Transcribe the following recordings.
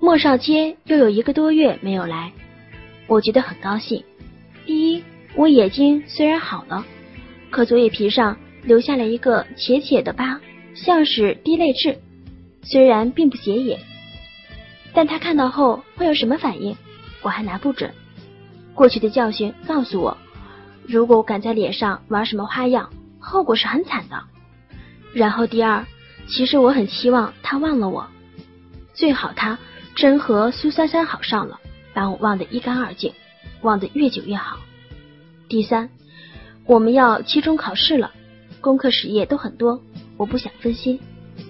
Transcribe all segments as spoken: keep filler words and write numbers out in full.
莫少街又有一个多月没有来，我觉得很高兴。第一，我眼睛虽然好了，可左眼皮上留下了一个浅浅的疤，像是滴泪痣，虽然并不显眼，但他看到后会有什么反应，我还拿不准。过去的教训告诉我，如果我敢在脸上玩什么花样，后果是很惨的。然后第二，其实我很希望他忘了我，最好他真和苏珊珊好上了，把我忘得一干二净，忘得越久越好。第三，我们要期中考试了，功课实业都很多，我不想分心。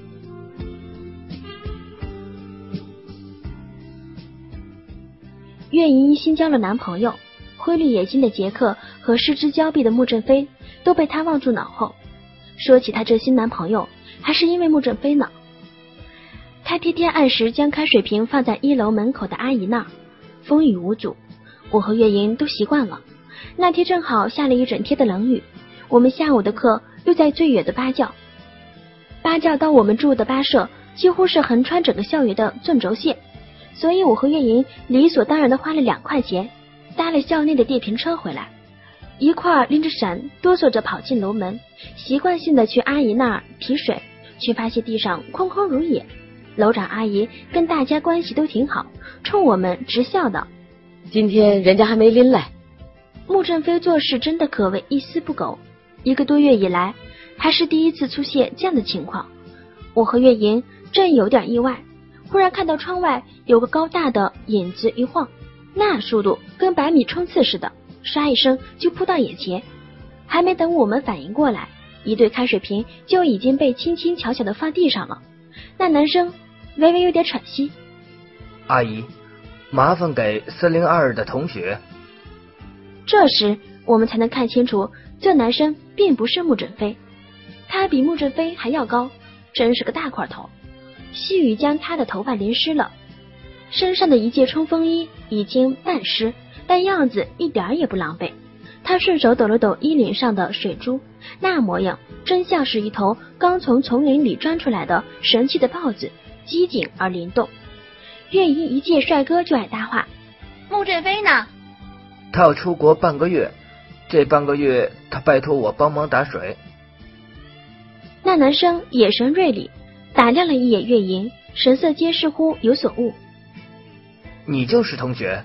月莹新交了男朋友，灰绿眼睛的杰克和失之交臂的穆振飞都被她忘住脑后。说起她这新男朋友，还是因为穆振飞呢。他天天按时将开水瓶放在一楼门口的阿姨那儿，风雨无阻，我和月莹都习惯了。那天正好下了一整天的冷雨，我们下午的课又在最远的巴教。巴教到我们住的巴舍几乎是横穿整个校园的纵轴线，所以我和月莹理所当然的花了两块钱搭了校内的电瓶车回来，一块拎着伞哆嗦着跑进楼门，习惯性的去阿姨那儿提水，却发现地上空空如也。楼长阿姨跟大家关系都挺好，冲我们直笑道： 今天人家还没拎来。 穆振飞做事真的可谓一丝不苟，一个多月以来还是第一次出现这样的情况。我和月莹正有点意外，忽然看到窗外有个高大的影子一晃，那速度跟百米冲刺似的，唰一声就扑到眼前。还没等我们反应过来，一对开水瓶就已经被轻轻巧巧的放地上了。那男生微微有点喘息： 阿姨，麻烦给四零二的同学。 这时我们才能看清楚，这男生并不是穆振飞，他比穆振飞还要高，真是个大块头。细雨将他的头发淋湿了，身上的一件冲锋衣已经半湿，但样子一点也不狼狈。他顺手抖了抖衣领上的水珠，那模样真像是一头刚从丛林里钻出来的神气的豹子，机警而灵动。月莹一见帅哥就爱搭话： 穆振飞呢？ 他要出国半个月，这半个月他拜托我帮忙打水。 那男生眼神锐利，打量了一眼月莹，神色间似乎有所悟： 你就是同学？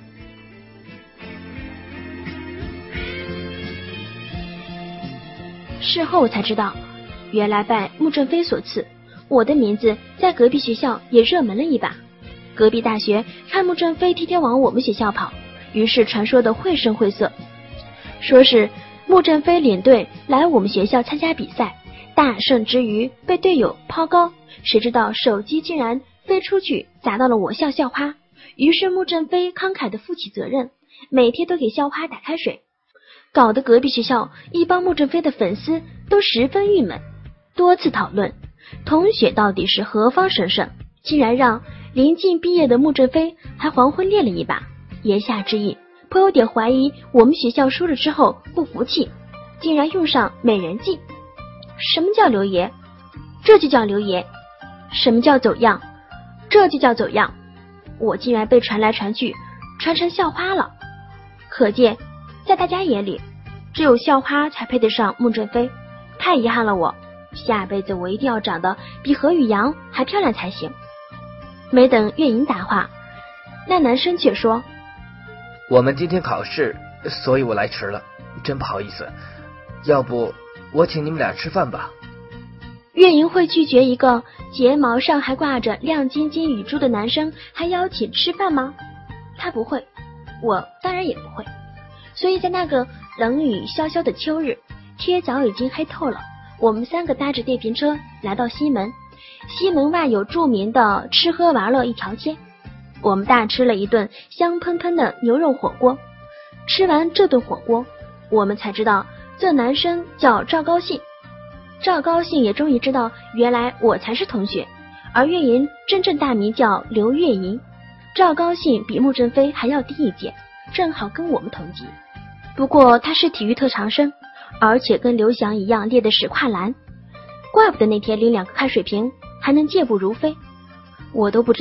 事后才知道，原来拜穆振飞所赐，我的名字在隔壁学校也热门了一把。隔壁大学看穆振飞天天往我们学校跑，于是传说的绘声绘色，说是穆振飞领队来我们学校参加比赛，大胜之余被队友抛高，谁知道手机竟然飞出去砸到了我校校花，于是穆振飞慷慨的负起责任，每天都给校花打开水，搞得隔壁学校一帮穆振飞的粉丝都十分郁闷，多次讨论同学到底是何方神圣，竟然让临近毕业的穆振飞还黄昏恋了一把。言下之意，颇有点怀疑我们学校输了之后不服气，竟然用上美人计。什么叫留爷？这就叫留爷。什么叫走样？这就叫走样。我竟然被传来传去，传成校花了。可见在大家眼里，只有校花才配得上穆振飞。太遗憾了我，下辈子我一定要长得比何雨阳还漂亮才行。没等月莹答话，那男生却说： 我们今天考试，所以我来迟了，真不好意思，要不我请你们俩吃饭吧。 月莹会拒绝一个睫毛上还挂着亮晶晶雨珠的男生还邀请吃饭吗？他不会，我当然也不会。所以在那个冷雨潇潇的秋日，天早已经黑透了，我们三个搭着电瓶车来到西门。西门外有著名的吃喝玩乐一条街，我们大吃了一顿香喷喷的牛肉火锅。吃完这顿火锅，我们才知道这男生叫赵高兴。赵高兴也终于知道，原来我才是同学，而月莹真正大名叫刘月莹。赵高兴比穆振飞还要低一届，正好跟我们同级。不过他是体育特长生，而且跟刘翔一样练的是跨栏，怪不得那天拎两个开水瓶还能健步如飞。我都不知道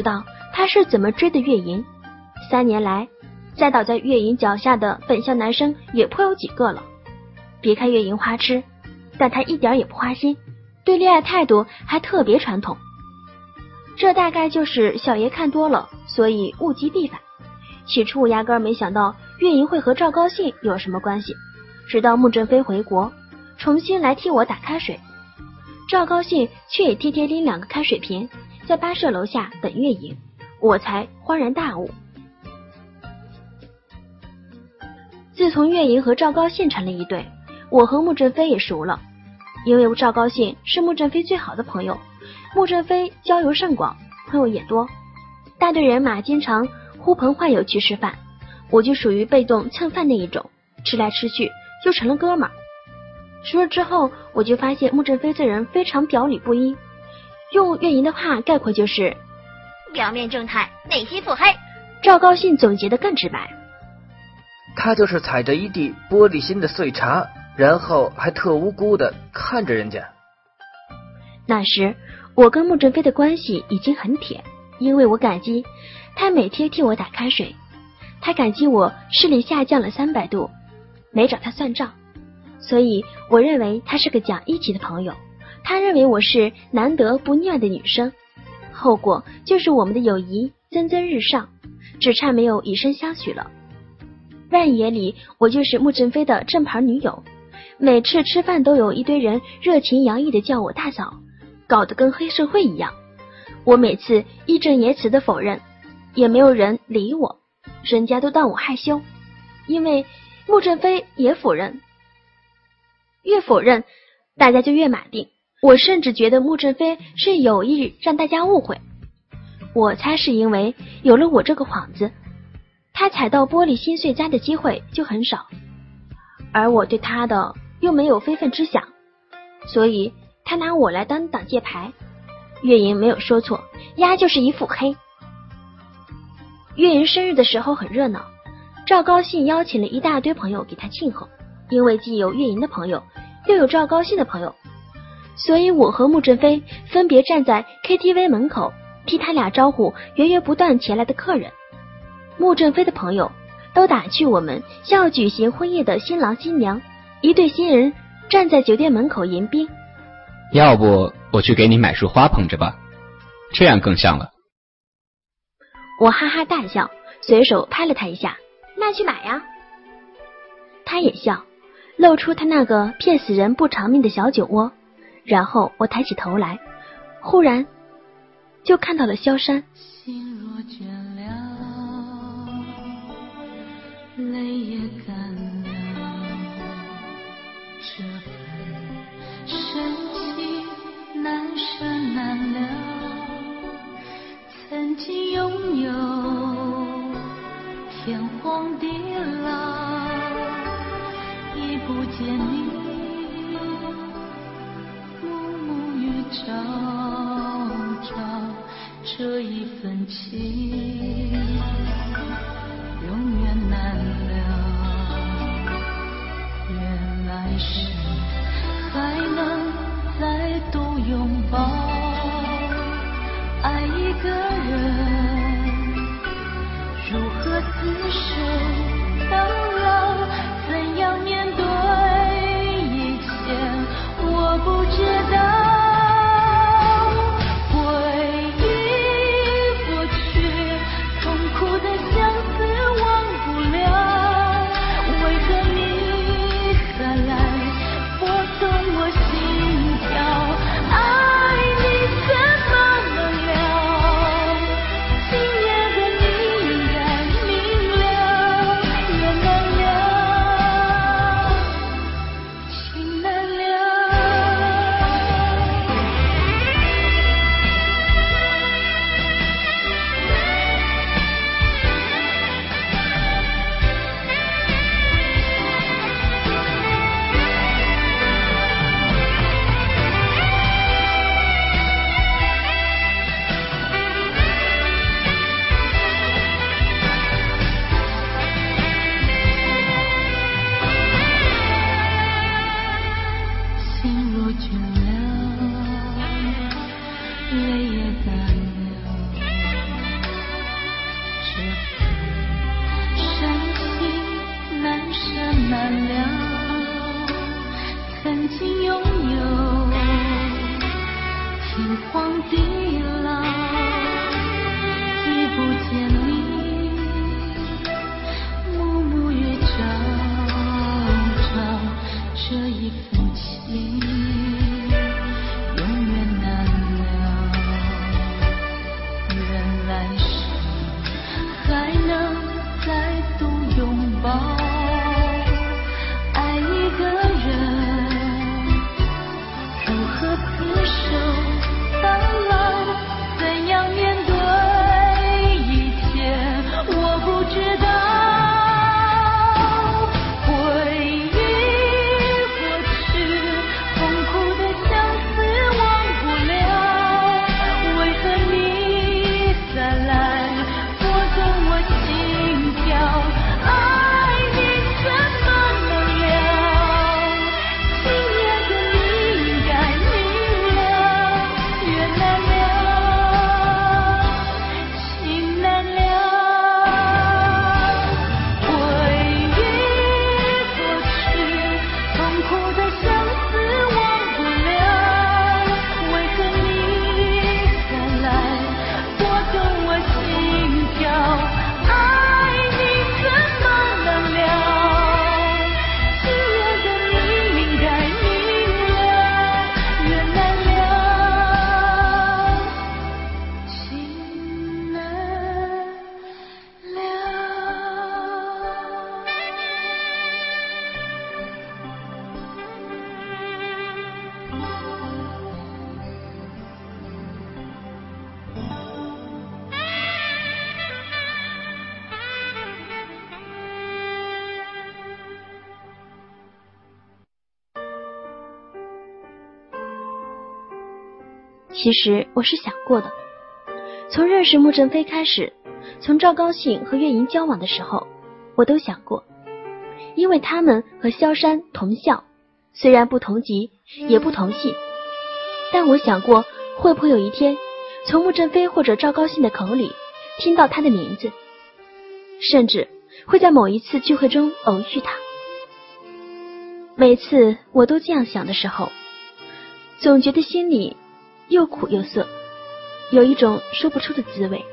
他是怎么追的月莹。三年来，栽倒在月莹脚下的本校男生也颇有几个了。别看月莹花痴，但他一点也不花心，对恋爱态度还特别传统。这大概就是小爷看多了，所以物极必反。起初我压根儿没想到月莹会和赵高兴有什么关系，直到穆振飞回国，重新来替我打开水，赵高兴却也天天拎两个开水瓶在八舍楼下等月莹，我才恍然大悟。自从月莹和赵高兴成了一对，我和穆振飞也熟了，因为赵高兴是穆振飞最好的朋友，穆振飞交游甚广，朋友也多，大队人马经常呼朋唤友去吃饭，我就属于被动蹭饭那一种，吃来吃去就成了哥们儿。熟了之后，我就发现穆振飞这人非常表里不一，用月莹的话概括就是表面正态，内心腹黑。 赵高兴总结得更直白， 他就是踩着一地玻璃心的碎茶，然后还特无辜的看着人家。 那时我跟穆振飞的关系已经很铁，因为我感激他每天替我打开水，他感激我视力下降了三百度，没找他算账，所以我认为他是个讲义气的朋友，他认为我是难得不腻歪的女生，后果就是我们的友谊蒸蒸日上，只差没有以身相许了。万眼里我就是穆振飞的正牌女友，每次吃饭都有一堆人热情洋溢的叫我大嫂，搞得跟黑社会一样。我每次义正言辞的否认，也没有人理我，人家都当我害羞，因为穆振飞也否认，越否认大家就越马定。我甚至觉得穆振飞是有意让大家误会，我猜是因为有了我这个幌子，他踩到玻璃心碎渣的机会就很少，而我对他的又没有非分之想，所以他拿我来当挡箭牌。月莹没有说错，丫就是一腹黑。月莹生日的时候很热闹，赵高兴邀请了一大堆朋友给他庆贺，因为既有月莹的朋友，又有赵高兴的朋友，所以我和穆振飞分别站在 K T V 门口替他俩招呼源源不断前来的客人。穆振飞的朋友都打趣我们像要举行婚宴的新郎新娘，一对新人站在酒店门口迎宾。 要不我去给你买束花捧着吧，这样更像了。 我哈哈大笑，随手拍了他一下， 那去买呀。 他也笑，露出他那个骗死人不偿命的小酒窝，然后我抬起头来，忽然就看到了萧山。 心若倦了，泪也干了，这份深情难舍难了，曾经拥有天荒地老，已不见你暮暮与朝朝，这一份情永远难了，愿来世还能再度拥抱，爱一个人如何厮守到老，怎样面对一切我不知道，回忆过去痛苦的相思忘不了，为何你还来其实我是想过的，从认识穆正飞开始，从赵高兴和月莹交往的时候，我都想过，因为他们和萧山同校，虽然不同级也不同系，但我想过会不会有一天从穆正飞或者赵高兴的口里听到他的名字，甚至会在某一次聚会中偶遇他。每次我都这样想的时候，总觉得心里又苦又涩，有一种说不出的滋味。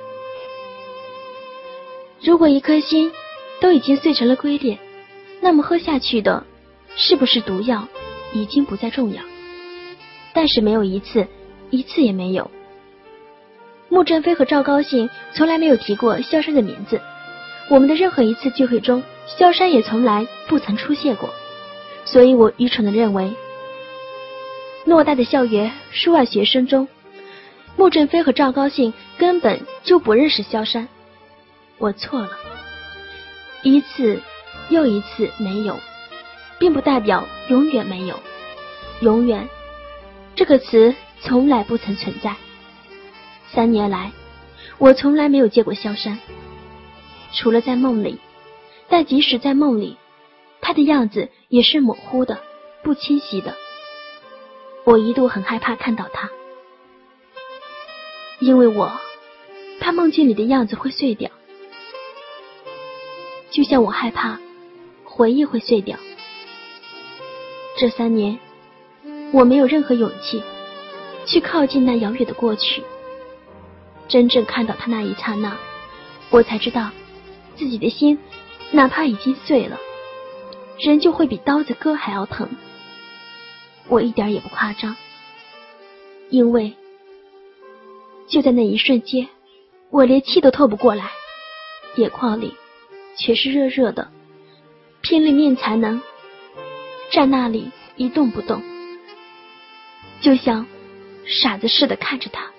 如果一颗心都已经碎成了龟裂，那么喝下去的是不是毒药已经不再重要。但是没有一次，一次也没有。穆正飞和赵高兴从来没有提过萧山的名字，我们的任何一次聚会中，萧山也从来不曾出现过。所以我愚蠢地认为，偌大的校园数万学生中，穆正飞和赵高兴根本就不认识萧山。我错了，一次又一次没有，并不代表永远没有。永远这个词从来不曾存在。三年来，我从来没有见过萧山，除了在梦里，但即使在梦里，他的样子也是模糊的，不清晰的。我一度很害怕看到他，因为我怕梦境里的样子会碎掉，就像我害怕回忆会碎掉。这三年，我没有任何勇气去靠近那遥远的过去。真正看到他那一刹那，我才知道自己的心哪怕已经碎了，人就会比刀子割还要疼。我一点也不夸张，因为就在那一瞬间，我连气都透不过来，眼眶里却是热热的，拼了命才能站那里一动不动，就像傻子似的看着他。